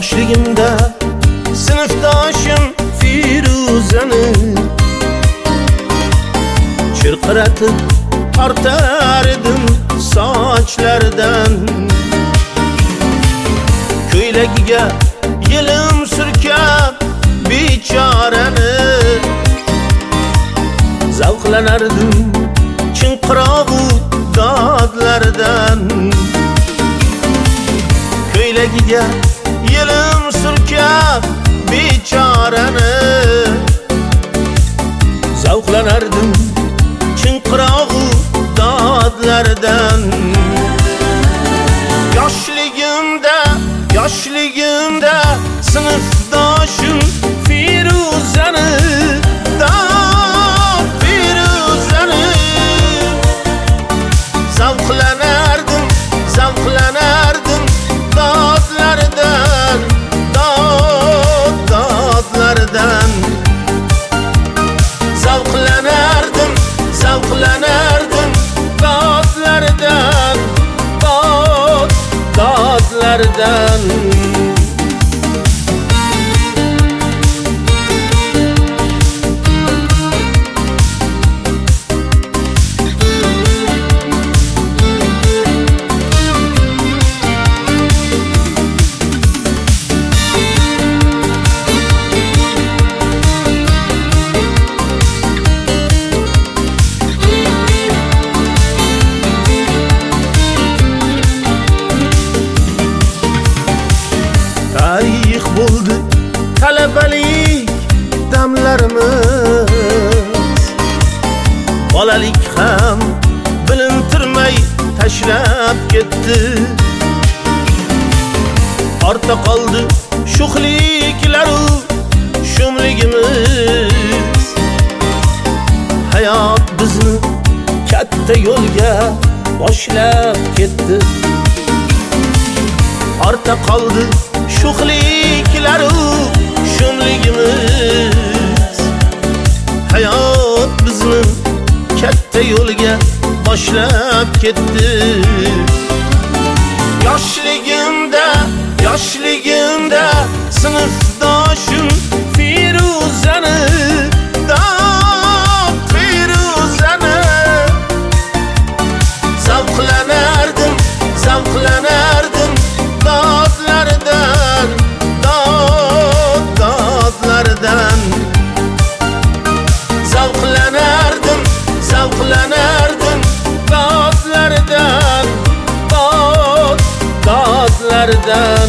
Yoshligimda sinfdoshim Firuzani chirqiratib tortar edim sochlaridan. Ko'ylagiga yelim surkab bechorani zavqlanardim chinqirog'u dodlaridan. Ko'ylagiga yelim surkab bechorani zavqlanardim chinqirog'u dodlaridan. Yoshligimda sinfdoshim Firuzani Firuzani zavqlanardim dodlaridan dodlaridan. Zavqlanardim dodlaridan dodlaridan. Tarix bo'ldi talabalik damlarimiz, bolalik ham bilintirmay tashlab ketdi. Ortda qoldi sho'xliklaru shumligimiz, hayot bizni katta yo'lga boshlab ketdi. Ortda qoldi sho'xliklaru shumligimiz, hayot bizni katta yo'lga boshlab ketdi. Yoshligimda sinfdoshim Firuzani Firuzani zavqlanardim dodlaridan dodlaridan. Zavqlanardim dodlaridan dodlaridan.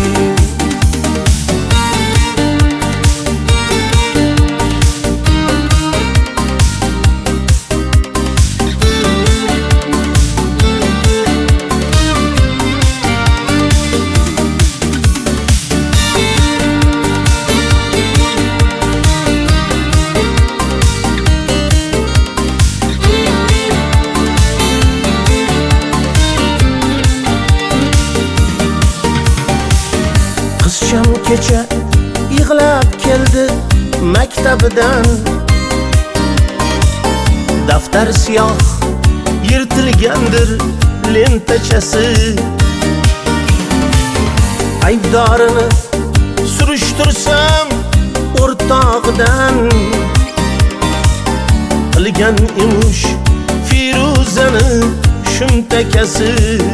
Qizcham kecha yig'lab keldi maktabidan, daftar siyoh yirtilgandir lentachasi. Aybdorini surishtirsam o'rtog'idan, qilgan emish Firuzani shumtakasi.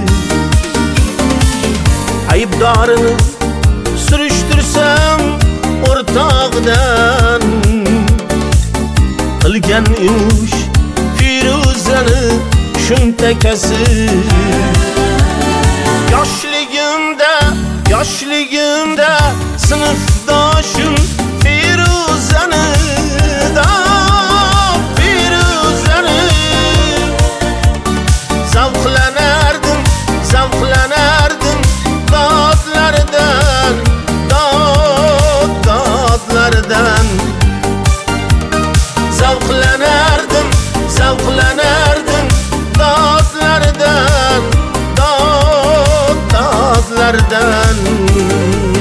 Aybdorini surishtirsam o'rtog'idan, qilgan emish Firuzani shumtakasi. Yoshligimda sinfdoshim Firuzani Firuzani zavqlanardim dodlaridan dodlaridan. Zavqlanardim dodlaridan dodlaridan.